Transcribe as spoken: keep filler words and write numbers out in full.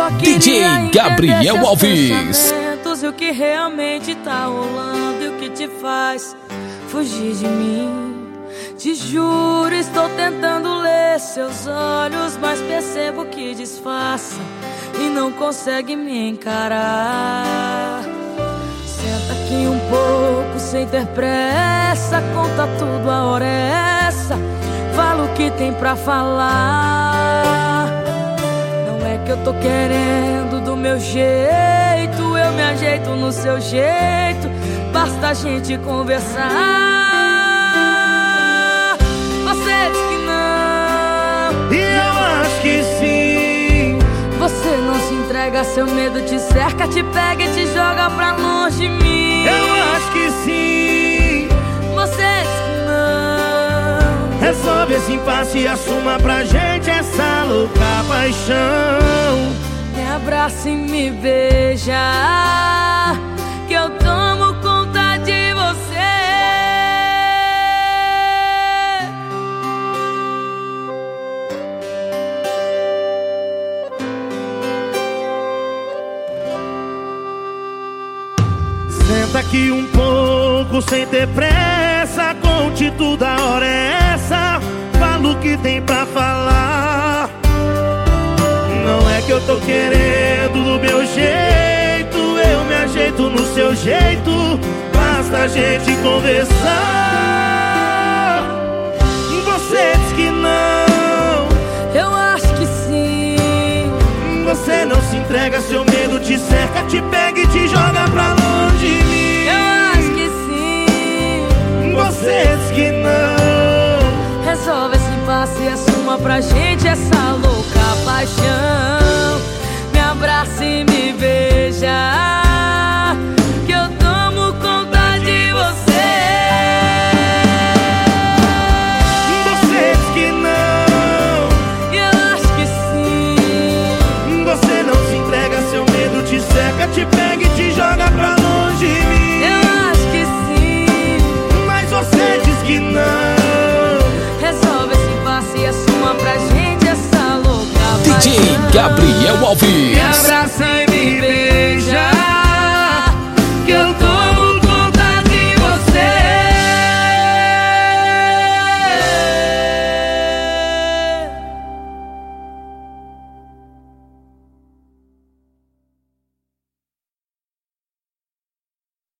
Só D J Gabriel Alves. E o que realmente tá rolando e o que te faz fugir de mim. Te juro, estou tentando ler seus olhos, mas percebo que disfarça e não consegue me encarar. Senta aqui um pouco sem ter pressa, conta tudo, a hora é essa. Fala o que tem pra falar. Não é que eu tô querendo do meu jeito, eu me ajeito no seu jeito, basta a gente conversar. Você diz que não, e eu acho que sim. Você não se entrega, seu medo te cerca, te pega e te joga pra longe de mim. Eu acho que sim. Você diz que não. Resolve esse impasse e assuma pra gente essa louca paixão. Me abraça e me beija, que eu tomo conta de você. Senta aqui um pouco sem ter pressa, conte tudo, a hora é essa. Fala o que tem pra falar. Não é que eu tô querendo do meu jeito, eu me ajeito no seu jeito, basta a gente conversar. Você diz que não, Eu acho que sim. você não se entrega, seu medo te cerca, te pega e te joga pra longe de mim. Eu acho que sim. Você diz que não. Resolve esse impasse e assuma pra gente essa louca paixão. Me abraça e me beija, que eu tomo conta de você. Você diz que não, E eu acho que sim. você não se entrega, seu medo te cerca, te pega e te joga pra longe de mim. Eu acho que sim. Mas você diz que não. Resolve esse impasse e assuma pra gente essa louca D J paixão. Gabriel Alves. Me abraça e me beija.